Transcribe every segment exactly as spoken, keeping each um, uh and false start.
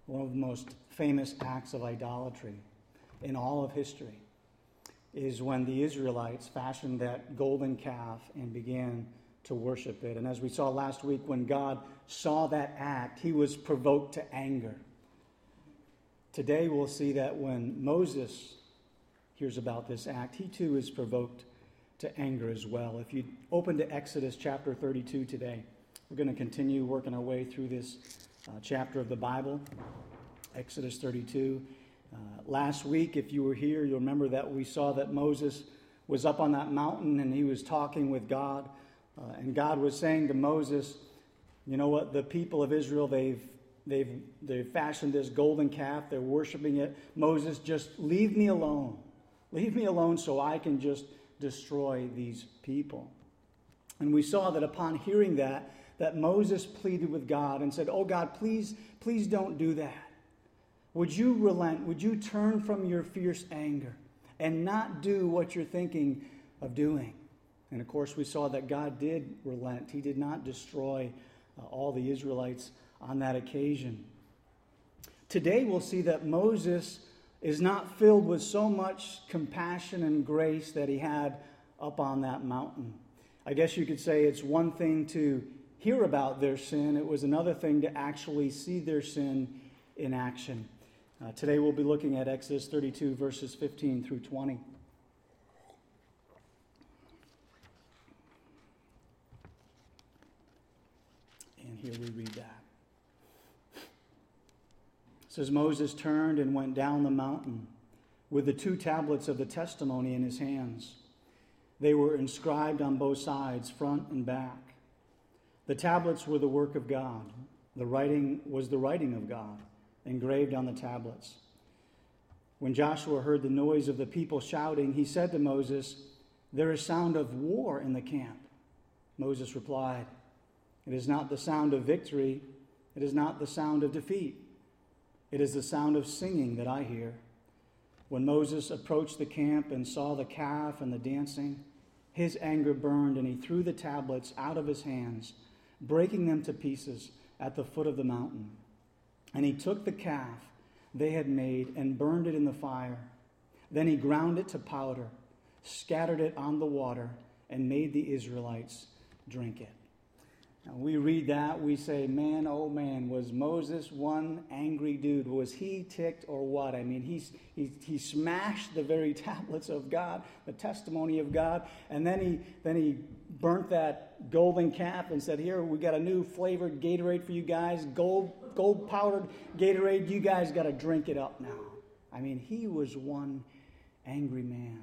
one of the most famous acts of idolatry in all of history is when the Israelites fashioned that golden calf and began to worship it. And as we saw last week, when God saw that act, he was provoked to anger. Today we'll see that when Moses hears about this act, he too is provoked to anger as well. If you open to Exodus chapter thirty-two today, we're going to continue working our way through this uh, chapter of the Bible, Exodus thirty-two. Uh, last week, if you were here, you'll remember that we saw that Moses was up on that mountain and he was talking with God. Uh, and God was saying to Moses, you know what, the people of Israel, they've they've they've fashioned this golden calf, they're worshiping it. Moses, just leave me alone. Leave me alone so I can just destroy these people. And we saw that upon hearing that, that Moses pleaded with God and said, oh God, please, please don't do that. Would you relent? Would you turn from your fierce anger and not do what you're thinking of doing? And of course, we saw that God did relent. He did not destroy uh, all the Israelites on that occasion. Today, we'll see that Moses is not filled with so much compassion and grace that he had up on that mountain. I guess you could say it's one thing to hear about their sin. It was another thing to actually see their sin in action. Uh, today we'll be looking at Exodus thirty-two, verses fifteen through twenty. And here we read that. It says, Moses turned and went down the mountain with the two tablets of the testimony in his hands. They were inscribed on both sides, front and back. The tablets were the work of God. The writing was the writing of God, engraved on the tablets. When Joshua heard the noise of the people shouting, he said to Moses, there is sound of war in the camp. Moses replied, it is not the sound of victory. It is not the sound of defeat. It is the sound of singing that I hear. When Moses approached the camp and saw the calf and the dancing, his anger burned, and he threw the tablets out of his hands, breaking them to pieces at the foot of the mountain. And he took the calf they had made and burned it in the fire. Then he ground it to powder, scattered it on the water, and made the Israelites drink it. Now, we read that, we say, man, oh man, was Moses one angry dude? Was he ticked or what? I mean, he's, he, he smashed the very tablets of God, the testimony of God, and then he, then he burnt that golden calf and said, here, we got a new flavored Gatorade for you guys, gold, gold powdered Gatorade, you guys got to drink it up now. I mean, he was one angry man.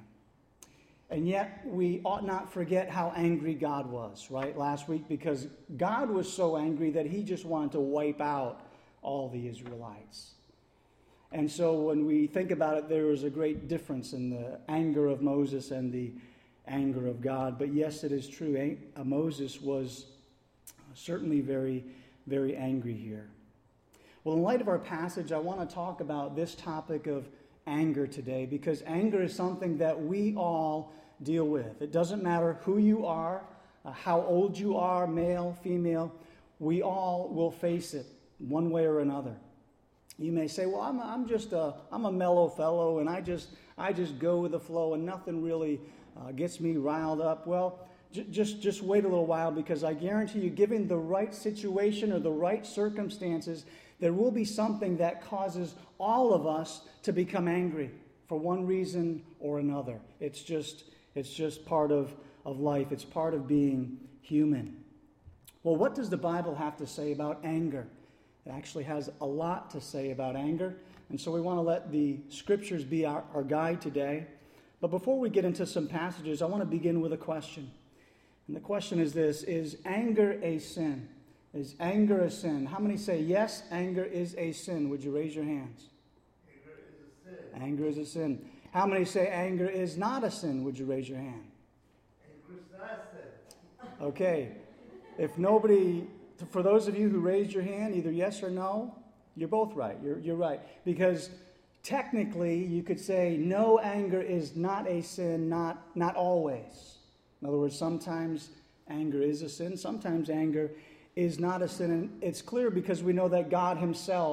And yet, we ought not forget how angry God was, right, last week, because God was so angry that he just wanted to wipe out all the Israelites. And so when we think about it, there is a great difference in the anger of Moses and the anger of God. But yes, it is true. Moses was certainly very, very angry here. Well, in light of our passage, I want to talk about this topic of anger today, because anger is something that we all deal with. It doesn't matter who you are, uh, how old you are, male, female, we all will face it one way or another. You may say, well, I'm, I'm just a, I'm a mellow fellow, and I just, I just go with the flow, and nothing really uh, gets me riled up. Well, j- just, just wait a little while, because I guarantee you, given the right situation or the right circumstances, there will be something that causes all of us to become angry for one reason or another. It's just, it's just part of, of life. It's part of being human. Well, what does the Bible have to say about anger? It actually has a lot to say about anger. And so we want to let the scriptures be our, our guide today. But before we get into some passages, I want to begin with a question. And the question is this: is anger a sin? Is anger a sin? How many say, yes, anger is a sin? Would you raise your hands? Anger is a sin. Anger is a sin. How many say anger is not a sin? Would you raise your hand? Anger is not a sin. Okay. If nobody, for those of you who raised your hand, either yes or no, you're both right. You're, you're right. Because technically, you could say no, anger is not a sin, not, not always. In other words, sometimes anger is a sin, sometimes anger is not a sin. And it's clear because we know that God himself,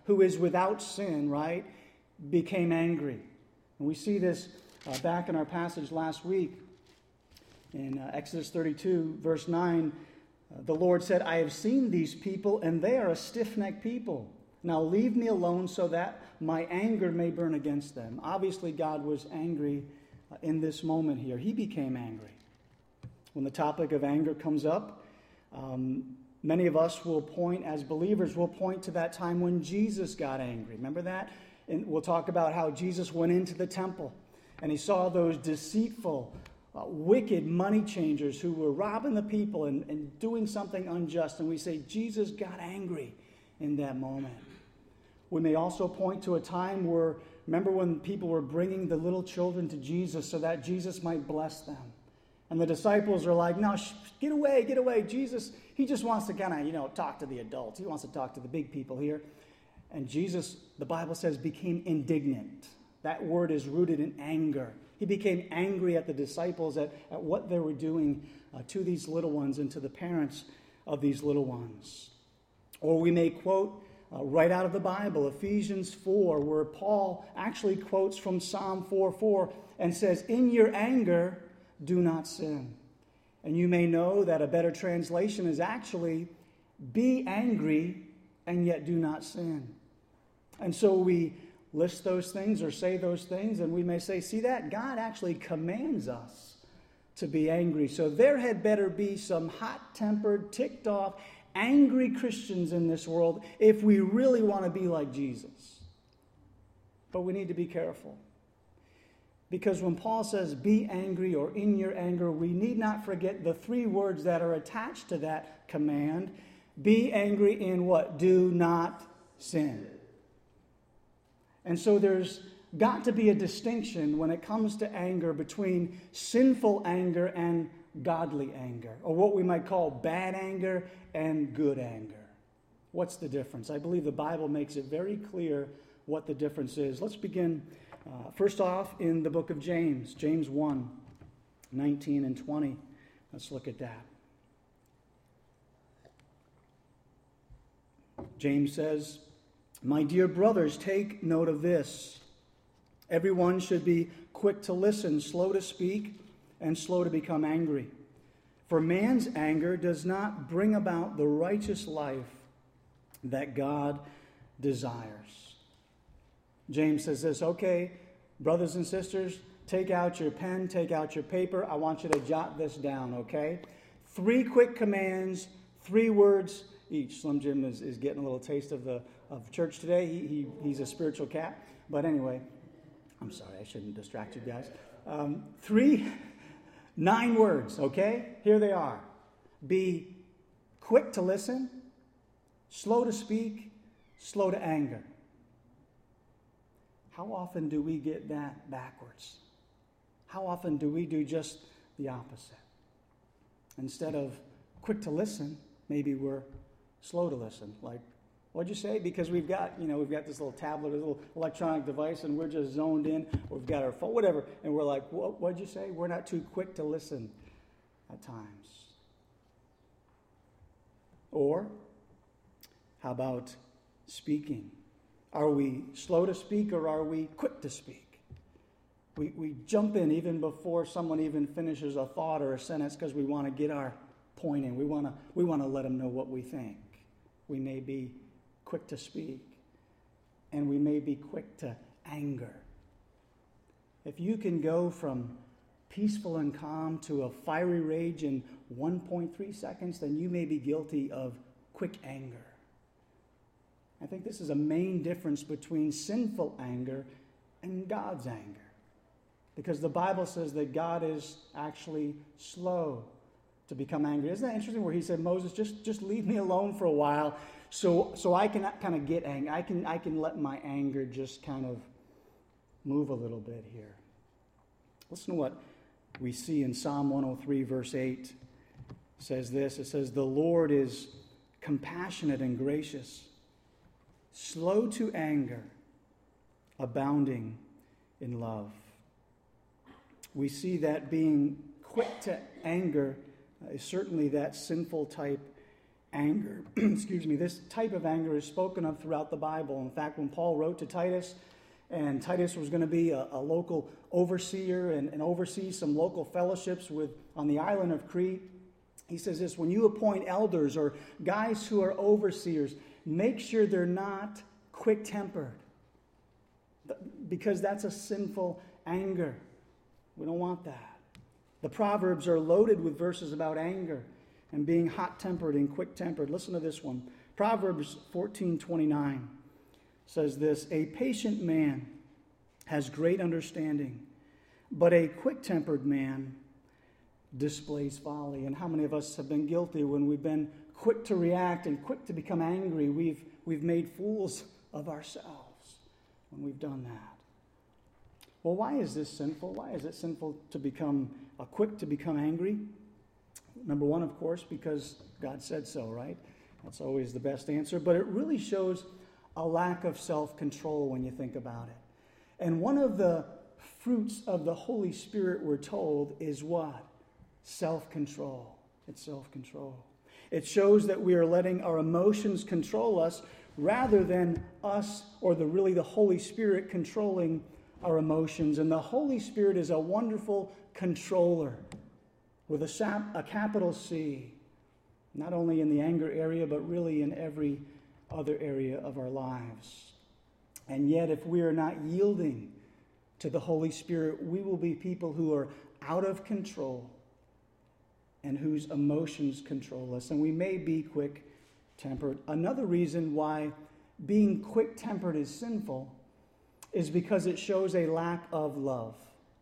who is without sin, right, became angry. And we see this uh, back in our passage last week in uh, Exodus thirty-two, verse nine. Uh, the Lord said, I have seen these people, and they are a stiff-necked people. Now leave me alone so that my anger may burn against them. Obviously, God was angry uh, in this moment here. He became angry. When the topic of anger comes up, um, many of us will point, as believers, will point to that time when Jesus got angry. Remember that? And we'll talk about how Jesus went into the temple and he saw those deceitful, uh, wicked money changers who were robbing the people and, and doing something unjust. And we say Jesus got angry in that moment. We may also point to a time where, remember when people were bringing the little children to Jesus so that Jesus might bless them. And the disciples are like, no, sh- get away, get away. Jesus, he just wants to kind of, you know, talk to the adults. He wants to talk to the big people here. And Jesus, the Bible says, became indignant. That word is rooted in anger. He became angry at the disciples, at, at what they were doing uh, to these little ones and to the parents of these little ones. Or we may quote uh, right out of the Bible, Ephesians four, where Paul actually quotes from Psalm four four and says, in your anger, do not sin. And you may know that a better translation is actually, be angry and yet do not sin. And so we list those things or say those things, and we may say, see that? God actually commands us to be angry. So there had better be some hot-tempered, ticked-off, angry Christians in this world if we really want to be like Jesus. But we need to be careful. Because when Paul says, be angry or in your anger, we need not forget the three words that are attached to that command. Be angry in what? Do not sin. And so there's got to be a distinction when it comes to anger between sinful anger and godly anger, or what we might call bad anger and good anger. What's the difference? I believe the Bible makes it very clear what the difference is. Let's begin uh, first off in the book of James, James one, nineteen and twenty. Let's look at that. James says, my dear brothers, take note of this. Everyone should be quick to listen, slow to speak, and slow to become angry. For man's anger does not bring about the righteous life that God desires. James says this, okay, brothers and sisters, take out your pen, take out your paper. I want you to jot this down, okay? Three quick commands, three words each. Slim Jim is, is getting a little taste of the of church today. He, he He's a spiritual cat. But anyway, I'm sorry, I shouldn't distract you guys. Um, three, nine words, okay? Here they are. Be quick to listen, slow to speak, slow to anger. How often do we get that backwards? How often do we do just the opposite? Instead of quick to listen, maybe we're slow to listen. Like, what'd you say? Because we've got, you know, we've got this little tablet, this little electronic device, and we're just zoned in. Or we've got our phone, whatever, and we're like, what, what'd you say? We're not too quick to listen at times. Or, how about speaking? Are we slow to speak or are we quick to speak? We, we jump in even before someone even finishes a thought or a sentence because we want to get our point in. We want to we want to let them know what we think. We may be quick to speak and we may be quick to anger. If you can go from peaceful and calm to a fiery rage in one point three seconds, then you may be guilty of quick anger. I think this is a main difference between sinful anger and God's anger. Because the Bible says that God is actually slow to become angry. Isn't that interesting where he said, Moses, just, just leave me alone for a while so, so I can kind of get angry. I can, I can let my anger just kind of move a little bit here. Listen to what we see in Psalm one oh three, verse eight. It says this, it says, the Lord is compassionate and gracious, slow to anger, abounding in love. We see that being quick to anger is certainly that sinful type anger. Excuse me. This type of anger is spoken of throughout the Bible. In fact, when Paul wrote to Titus, and Titus was going to be a, a local overseer and, and oversee some local fellowships with on the island of Crete, he says this: when you appoint elders or guys who are overseers, make sure they're not quick-tempered, because that's a sinful anger. We don't want that. The Proverbs are loaded with verses about anger and being hot-tempered and quick-tempered. Listen to this one. Proverbs fourteen twenty-nine says this: a patient man has great understanding, but a quick-tempered man displays folly. And how many of us have been guilty when we've been quick to react and quick to become angry? We've, we've made fools of ourselves when we've done that. Well, why is this sinful? Why is it sinful to become uh, quick to become angry? Number one, of course, because God said so, right? That's always the best answer. But it really shows a lack of self-control when you think about it. And one of the fruits of the Holy Spirit, we're told, is what? Self-control. It's self-control. It shows that we are letting our emotions control us rather than us or the really the Holy Spirit controlling our emotions. And the Holy Spirit is a wonderful controller with a, sap, a capital C, not only in the anger area, but really in every other area of our lives. And yet, if we are not yielding to the Holy Spirit, we will be people who are out of control and whose emotions control us. And we may be quick-tempered. Another reason why being quick-tempered is sinful is because it shows a lack of love.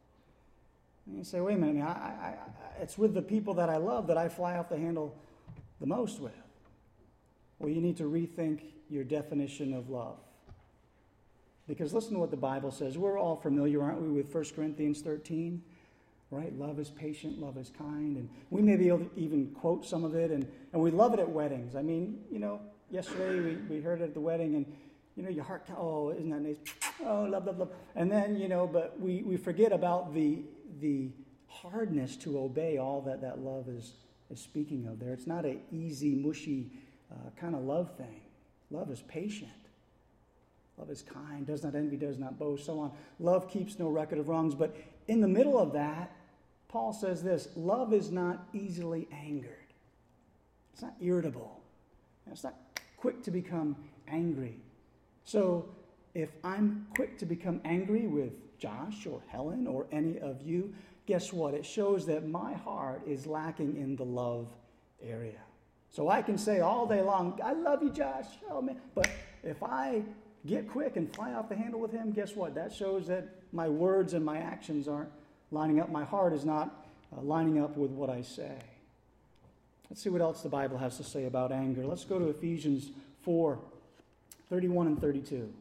And you say, wait a minute, I, I, I, it's with the people that I love that I fly off the handle the most with. Well, you need to rethink your definition of love. Because listen to what the Bible says. We're all familiar, aren't we, with First Corinthians thirteen? Right? Love is patient, love is kind. And we may be able to even quote some of it. And, and we love it at weddings. I mean, you know, yesterday we, we heard it at the wedding, and, you know, your heart, oh, isn't that nice? Oh, love, love, love. And then, you know, but we, we forget about the the hardness to obey all that that love is, is speaking of there. It's not an easy, mushy uh, kind of love thing. Love is patient. Love is kind, does not envy, does not boast, so on. Love keeps no record of wrongs. But in the middle of that, Paul says this: love is not easily angered. It's not irritable. It's not quick to become angry. So if I'm quick to become angry with Josh or Helen or any of you, guess what? It shows that my heart is lacking in the love area. So I can say all day long, I love you, Josh. Oh, man. But if I get quick and fly off the handle with him, guess what? That shows that my words and my actions aren't lining up. My heart is not uh, lining up with what I say. Let's see what else the Bible has to say about anger. Let's go to Ephesians four, thirty-one and thirty-two.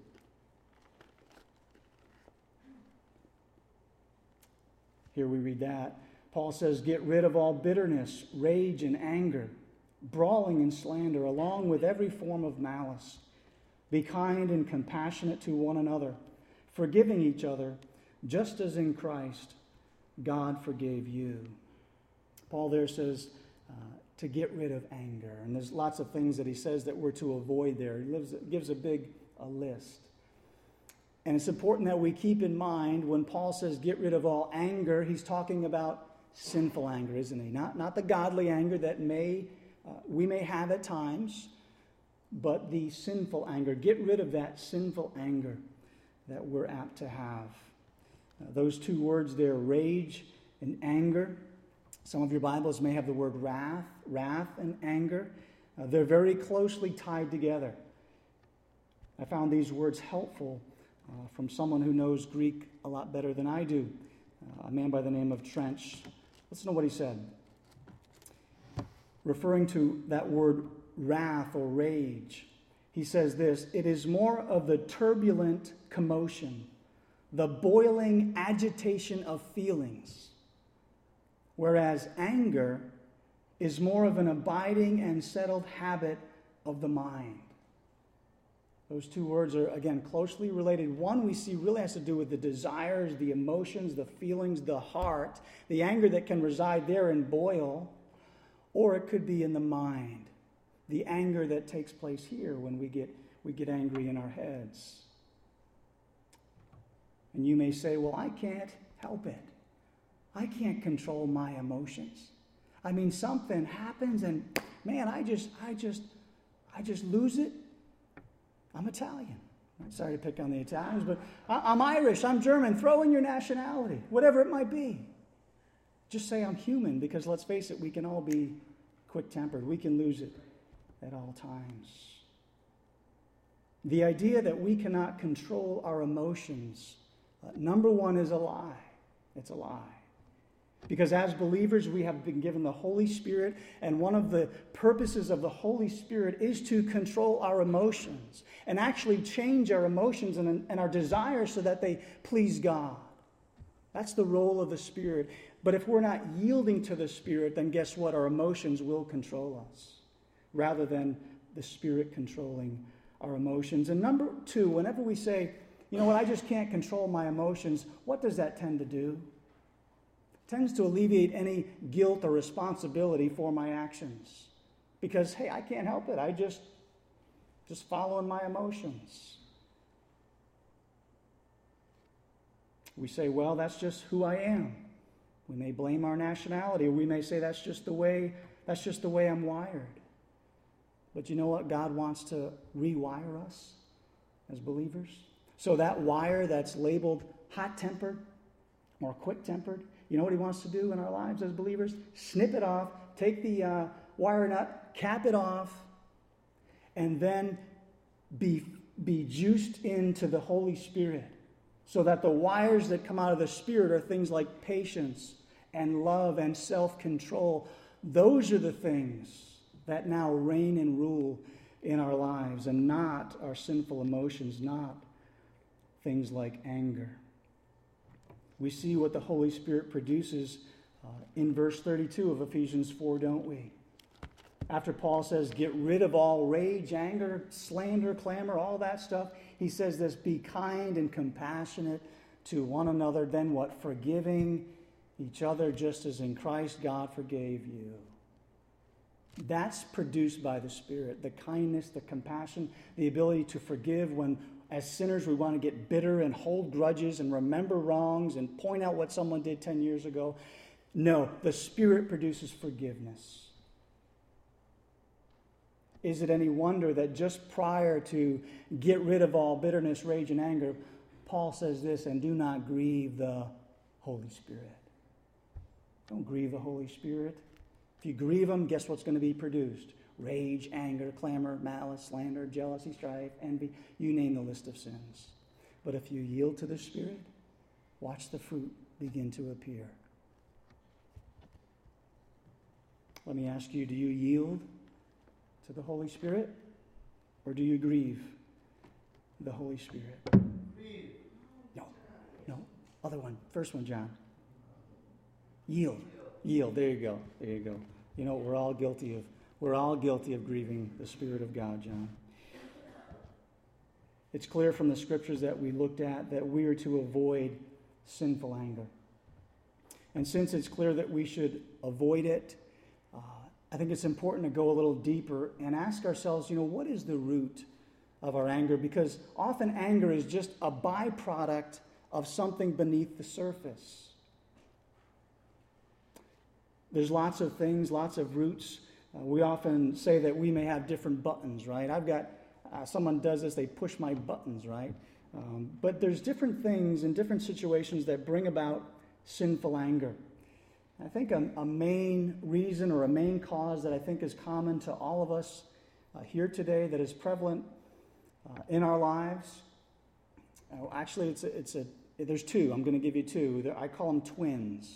Here we read that. Paul says, get rid of all bitterness, rage, and anger, brawling and slander, along with every form of malice. Be kind and compassionate to one another, forgiving each other, just as in Christ God forgave you. Paul there says uh, to get rid of anger. And there's lots of things that he says that we're to avoid there. He lives, gives a big a list. And it's important that we keep in mind when Paul says get rid of all anger, he's talking about sinful anger, isn't he? Not, not the godly anger that may uh, we may have at times, but the sinful anger. Get rid of that sinful anger that we're apt to have. Uh, those two words there, rage and anger. Some of your Bibles may have the word wrath, wrath and anger. Uh, they're very closely tied together. I found these words helpful Uh, from someone who knows Greek a lot better than I do, uh, a man by the name of Trench. Listen to what he said. Referring to that word wrath or rage, he says this: it is more of the turbulent commotion, the boiling agitation of feelings, whereas anger is more of an abiding and settled habit of the mind. Those two words are, again, closely related. One we see really has to do with the desires, the emotions, the feelings, the heart, the anger that can reside there and boil, or it could be in the mind. the anger that takes place here when we get, we get angry in our heads. And you may say, well, I can't help it. I can't control my emotions. I mean, something happens and, man, I just, I just, I just lose it. I'm Italian. I'm sorry to pick on the Italians, but I'm Irish, I'm German. Throw in your nationality, whatever it might be. Just say I'm human, because let's face it, we can all be quick-tempered. We can lose it at all times. The idea that we cannot control our emotions, uh, number one, is a lie. It's a lie. Because as believers, we have been given the Holy Spirit, and one of the purposes of the Holy Spirit is to control our emotions and actually change our emotions and, and our desires so that they please God. That's the role of the Spirit. But if we're not yielding to the Spirit, then guess what? Our emotions will control us rather than the Spirit controlling our emotions. And number two, whenever we say, you know what, I just can't control my emotions, what does that tend to do? Tends to alleviate any guilt or responsibility for my actions. Because, hey, I can't help it. I just, just following my emotions. We say, well, that's just who I am. We may blame our nationality, or we may say that's just the way, that's just the way I'm wired. But you know what? God wants to rewire us as believers. So that wire that's labeled hot-tempered or quick-tempered, you know what he wants to do in our lives as believers? Snip it off, take the uh, wire nut, cap it off, and then be, be juiced into the Holy Spirit so that the wires that come out of the Spirit are things like patience and love and self-control. Those are the things that now reign and rule in our lives, and not our sinful emotions, not things like anger. We see what the Holy Spirit produces uh, in verse thirty-two of Ephesians four, don't we? After Paul says, get rid of all rage, anger, slander, clamor, all that stuff, he says this, be kind and compassionate to one another, then what? Forgiving each other just as in Christ God forgave you. That's produced by the Spirit, the kindness, the compassion, the ability to forgive when, as sinners, we want to get bitter and hold grudges and remember wrongs and point out what someone did ten years ago. No, the Spirit produces forgiveness. Is it any wonder that just prior to get rid of all bitterness, rage, and anger, Paul says this, and do not grieve the Holy Spirit. Don't grieve the Holy Spirit. If you grieve him, guess what's going to be produced? Rage, anger, clamor, malice, slander, jealousy, strife, envy. You name the list of sins. But if you yield to the Spirit, watch the fruit begin to appear. Let me ask you, do you yield to the Holy Spirit? Or do you grieve the Holy Spirit? No. No. Other one. First one, John. Yield. Yield. There you go. There you go. You know, we're all guilty of We're all guilty of grieving the Spirit of God, John. It's clear from the scriptures that we looked at that we are to avoid sinful anger. And since it's clear that we should avoid it, uh, I think it's important to go a little deeper and ask ourselves, you know, what is the root of our anger? Because often anger is just a byproduct of something beneath the surface. There's lots of things, lots of roots. Uh, we often say that we may have different buttons, right? I've got, uh, someone does this, they push my buttons, right? Um, but there's different things in different situations that bring about sinful anger. I think a, a main reason or a main cause that I think is common to all of us uh, here today, that is prevalent uh, in our lives. Uh, actually, it's a, it's a, there's two. I'm going to give you two. I call them twins.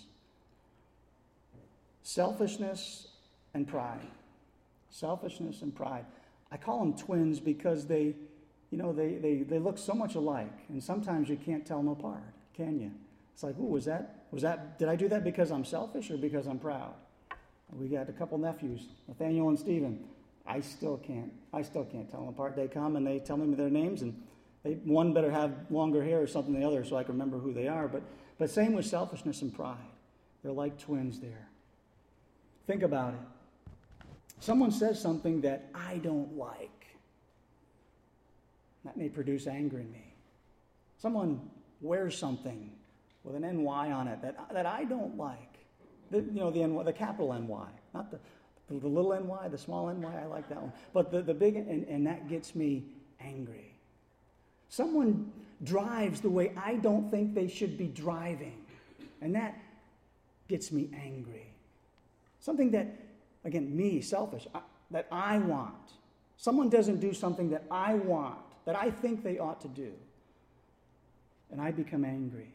Selfishness and pride. Selfishness and pride. I call them twins because they, you know, they, they, they look so much alike, and sometimes you can't tell them apart, can you? It's like, ooh, was that, was that, did I do that because I'm selfish or because I'm proud? We got a couple nephews, Nathaniel and Stephen. I still can't, I still can't tell them apart. They come and they tell me their names, and they, one better have longer hair or something than the other so I can remember who they are. But, but same with selfishness and pride. They're like twins there. Think about it. Someone says something that I don't like. That may produce anger in me. Someone wears something with an N Y on it that, that I don't like. The, you know, the N Y, the capital N Y, not the, the, the little N Y, the small N Y, I like that one. But the, the big, and, and that gets me angry. Someone drives the way I don't think they should be driving, and that gets me angry. Something that, again, me, selfish, I, that I want. Someone doesn't do something that I want, that I think they ought to do, and I become angry.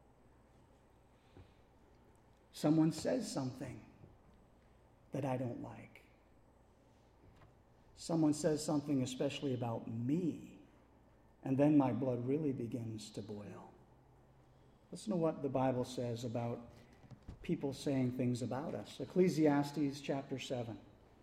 Someone says something that I don't like. Someone says something especially about me, and then my blood really begins to boil. Listen to what the Bible says about people saying things about us. Ecclesiastes chapter seven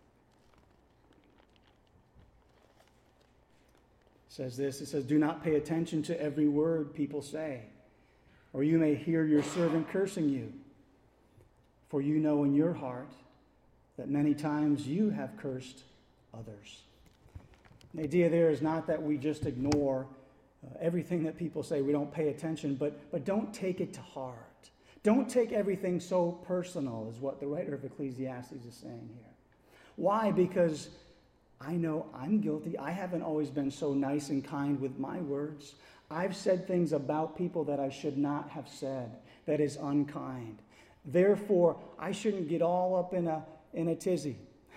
says this. It says, "Do not pay attention to every word people say, or you may hear your servant cursing you. For you know in your heart that many times you have cursed others." The idea there is not that we just ignore uh, everything that people say. We don't pay attention, but, but don't take it to heart. Don't take everything so personal, is what the writer of Ecclesiastes is saying here. Why? Because I know I'm guilty. I haven't always been so nice and kind with my words. I've said things about people that I should not have said, that is unkind. Therefore, I shouldn't get all up in a in a tizzy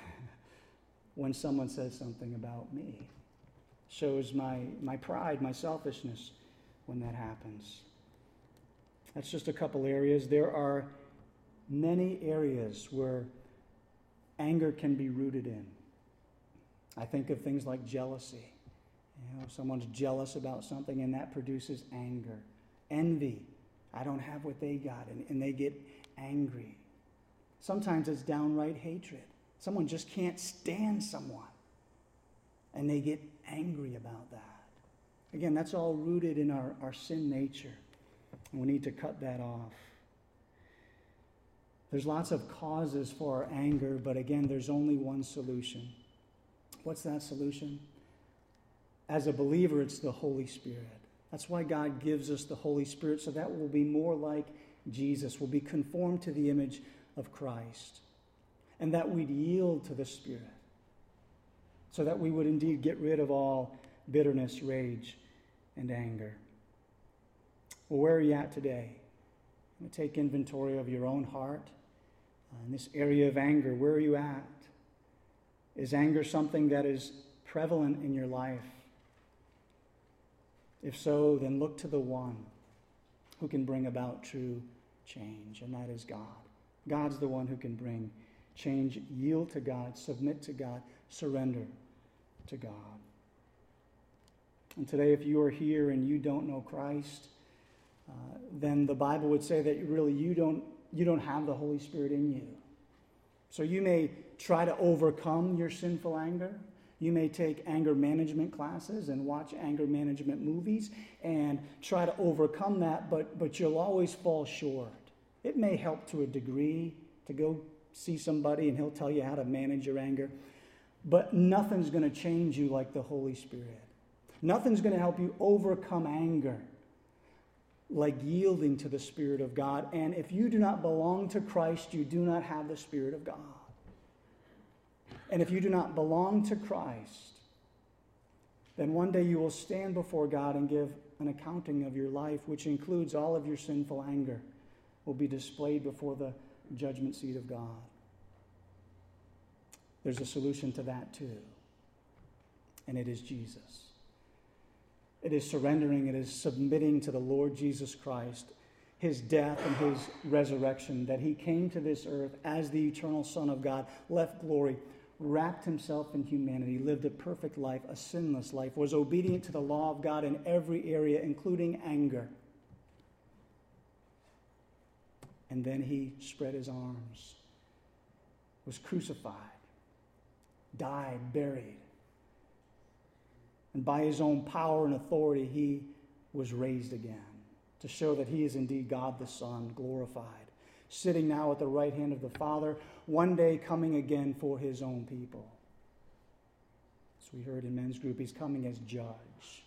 when someone says something about me. Shows my, my pride, my selfishness when that happens. That's just a couple areas. There are many areas where anger can be rooted in. I think of things like jealousy. You know, someone's jealous about something and that produces anger. Envy. I don't have what they got, and, and they get angry. Sometimes it's downright hatred. Someone just can't stand someone, and they get angry about that. Again, that's all rooted in our, our sin nature, and we need to cut that off. There's lots of causes for our anger, but again, there's only one solution. What's that solution? As a believer, it's the Holy Spirit. That's why God gives us the Holy Spirit, so that we'll be more like Jesus, will be conformed to the image of Christ, and that we'd yield to the Spirit, so that we would indeed get rid of all bitterness, rage, and anger. Well, where are you at today? I'm going to take inventory of your own heart. Uh, in this area of anger, where are you at? Is anger something that is prevalent in your life? If so, then look to the one who can bring about true change, and that is God. God's the one who can bring change. Yield to God, submit to God, surrender to God. And today, if you are here and you don't know Christ, uh, then the Bible would say that really you don't, you don't have the Holy Spirit in you. So you may try to overcome your sinful anger. You may take anger management classes and watch anger management movies and try to overcome that, but, but you'll always fall short. It may help to a degree to go see somebody and he'll tell you how to manage your anger, but nothing's going to change you like the Holy Spirit. Nothing's going to help you overcome anger like yielding to the Spirit of God. And if you do not belong to Christ, you do not have the Spirit of God. And if you do not belong to Christ, then one day you will stand before God and give an accounting of your life, which includes all of your sinful anger, will be displayed before the judgment seat of God. There's a solution to that too, and it is Jesus. It is surrendering, it is submitting to the Lord Jesus Christ, his death and his resurrection, that he came to this earth as the eternal Son of God, left glory, wrapped himself in humanity, lived a perfect life, a sinless life, was obedient to the law of God in every area, including anger. And then he spread his arms, was crucified, died, buried. And by his own power and authority, he was raised again to show that he is indeed God the Son, glorified, sitting now at the right hand of the Father, one day coming again for his own people. As we heard in men's group, he's coming as judge.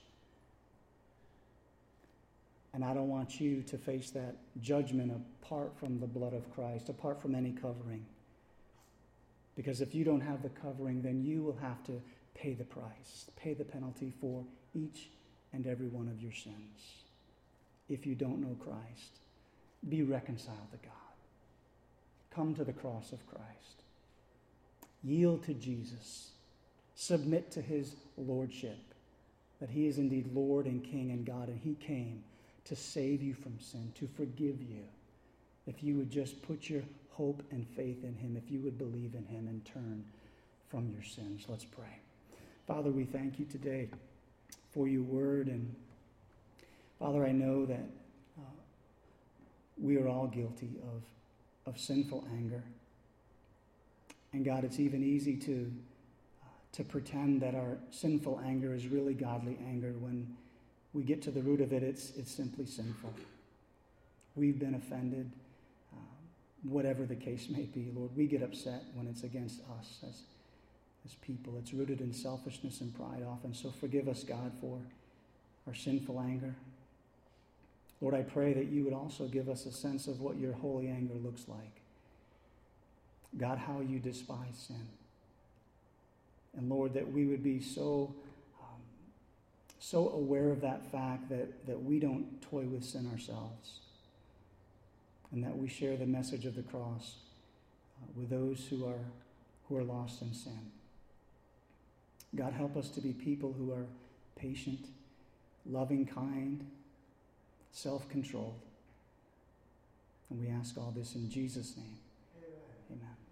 And I don't want you to face that judgment apart from the blood of Christ, apart from any covering. Because if you don't have the covering, then you will have to pay the price, pay the penalty for each and every one of your sins. If you don't know Christ, be reconciled to God. Come to the cross of Christ. Yield to Jesus. Submit to his lordship, that he is indeed Lord and King and God, and he came to save you from sin, to forgive you. If you would just put your hope and faith in him, if you would believe in him and turn from your sins. Let's pray. Father, we thank you today for your word. And Father, I know that uh, we are all guilty of, of sinful anger. And God, it's even easy to, uh, to pretend that our sinful anger is really godly anger. When we get to the root of it, it's, it's simply sinful. We've been offended. Whatever the case may be, Lord, we get upset when it's against us as, as people. It's rooted in selfishness and pride often. So forgive us, God, for our sinful anger. Lord, I pray that you would also give us a sense of what your holy anger looks like. God, how you despise sin. And Lord, that we would be so, um, so aware of that fact that, that we don't toy with sin ourselves. And that we share the message of the cross uh, with those who are who are lost in sin. God, help us to be people who are patient, loving, kind, self-controlled. And we ask all this in Jesus' name. Amen. Amen.